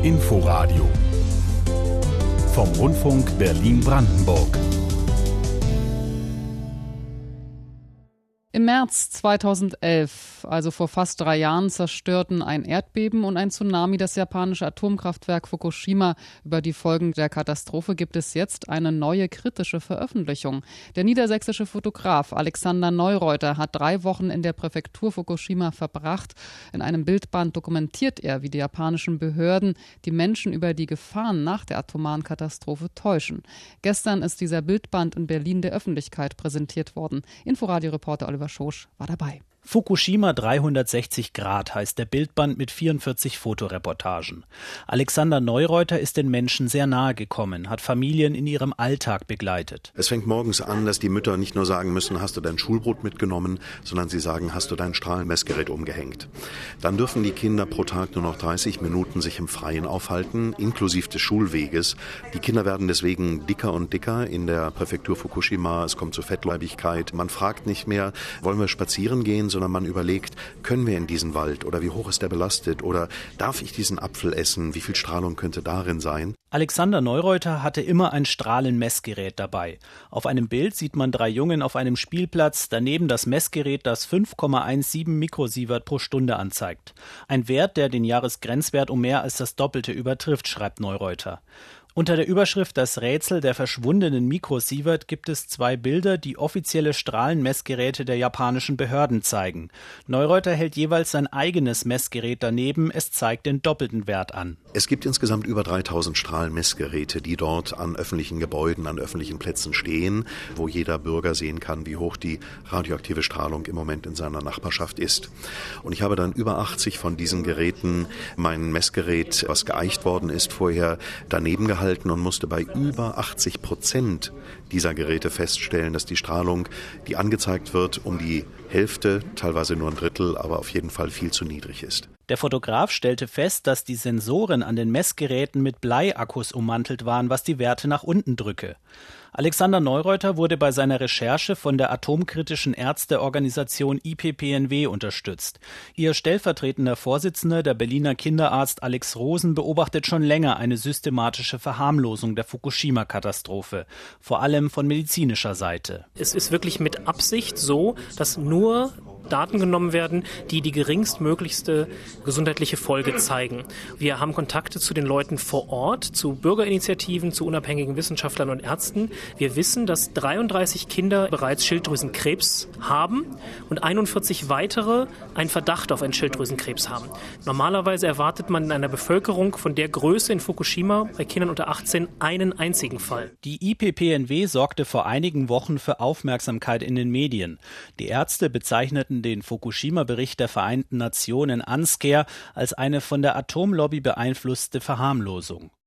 Inforadio vom Rundfunk Berlin-Brandenburg. Im März 2011, also vor fast 3 Jahren, zerstörten ein Erdbeben und ein Tsunami das japanische Atomkraftwerk Fukushima. Über die Folgen der Katastrophe gibt es jetzt eine neue kritische Veröffentlichung. Der niedersächsische Fotograf Alexander Neureuter hat 3 Wochen in der Präfektur Fukushima verbracht. In einem Bildband dokumentiert er, wie die japanischen Behörden die Menschen über die Gefahren nach der atomaren Katastrophe täuschen. Gestern ist dieser Bildband in Berlin der Öffentlichkeit präsentiert worden. Inforadio-Reporter Oliver Schosch war dabei. Fukushima 360 Grad heißt der Bildband mit 44 Fotoreportagen. Alexander Neureuter ist den Menschen sehr nahe gekommen, hat Familien in ihrem Alltag begleitet. Es fängt morgens an, dass die Mütter nicht nur sagen müssen, hast du dein Schulbrot mitgenommen, sondern sie sagen, hast du dein Strahlenmessgerät umgehängt. Dann dürfen die Kinder pro Tag nur noch 30 Minuten sich im Freien aufhalten, inklusive des Schulweges. Die Kinder werden deswegen dicker und dicker in der Präfektur Fukushima. Es kommt zu Fettleibigkeit. Man fragt nicht mehr, wollen wir spazieren gehen, sondern man überlegt, können wir in diesen Wald oder wie hoch ist der belastet oder darf ich diesen Apfel essen, wie viel Strahlung könnte darin sein? Alexander Neureuter hatte immer ein Strahlenmessgerät dabei. Auf einem Bild sieht man 3 Jungen auf einem Spielplatz, daneben das Messgerät, das 5,17 Mikrosievert pro Stunde anzeigt. Ein Wert, der den Jahresgrenzwert um mehr als das Doppelte übertrifft, schreibt Neureuter. Unter der Überschrift Das Rätsel der verschwundenen Mikrosievert gibt es 2 Bilder, die offizielle Strahlenmessgeräte der japanischen Behörden zeigen. Neureuter hält jeweils sein eigenes Messgerät daneben, es zeigt den doppelten Wert an. Es gibt insgesamt über 3000 Strahlenmessgeräte, die dort an öffentlichen Gebäuden, an öffentlichen Plätzen stehen, wo jeder Bürger sehen kann, wie hoch die radioaktive Strahlung im Moment in seiner Nachbarschaft ist. Und ich habe dann über 80 von diesen Geräten mein Messgerät, was geeicht worden ist, vorher daneben gehalten und musste bei über 80% dieser Geräte feststellen, dass die Strahlung, die angezeigt wird, um die Hälfte, teilweise nur 1/3, aber auf jeden Fall viel zu niedrig ist. Der Fotograf stellte fest, dass die Sensoren an den Messgeräten mit Bleiakkus ummantelt waren, was die Werte nach unten drücke. Alexander Neureuter wurde bei seiner Recherche von der atomkritischen Ärzteorganisation IPPNW unterstützt. Ihr stellvertretender Vorsitzender, der Berliner Kinderarzt Alex Rosen, beobachtet schon länger eine systematische Verharmlosung der Fukushima-Katastrophe, vor allem von medizinischer Seite. Es ist wirklich mit Absicht so, dass nur Daten genommen werden, die die geringstmöglichste gesundheitliche Folge zeigen. Wir haben Kontakte zu den Leuten vor Ort, zu Bürgerinitiativen, zu unabhängigen Wissenschaftlern und Ärzten. Wir wissen, dass 33 Kinder bereits Schilddrüsenkrebs haben und 41 weitere einen Verdacht auf einen Schilddrüsenkrebs haben. Normalerweise erwartet man in einer Bevölkerung von der Größe in Fukushima bei Kindern unter 18 einen einzigen Fall. Die IPPNW sorgte vor einigen Wochen für Aufmerksamkeit in den Medien. Die Ärzte bezeichneten den Fukushima-Bericht der Vereinten Nationen UNSCEAR als eine von der Atomlobby beeinflusste Verharmlosung.